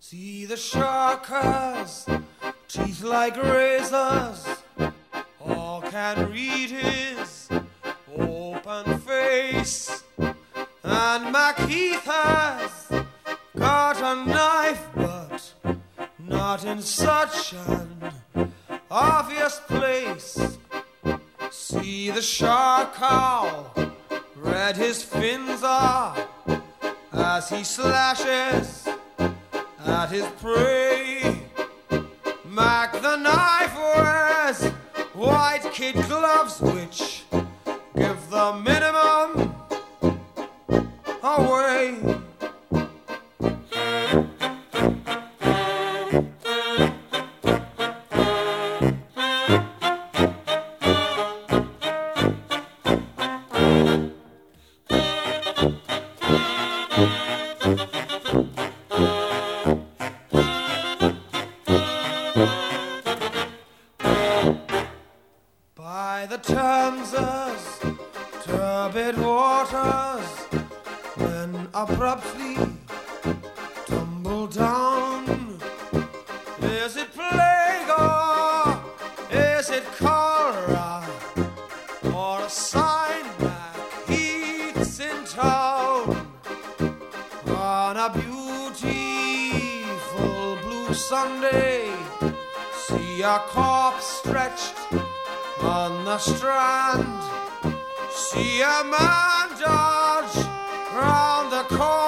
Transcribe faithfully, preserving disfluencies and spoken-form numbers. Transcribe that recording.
See the shark has teeth like razors, all can read his open face. And Macheath has got a knife, but not in such an obvious place. See the shark how red his fins are as he slashes at his prey. Mac the knife wears white kid gloves which give the minimum away. By the Thames' turbid waters, when abruptly tumble down, is it plague or is it cholera, or a sign Macheath's in town? On a beautiful blue Sunday, see a corpse stretched on the strand, see a man dodge round the corner.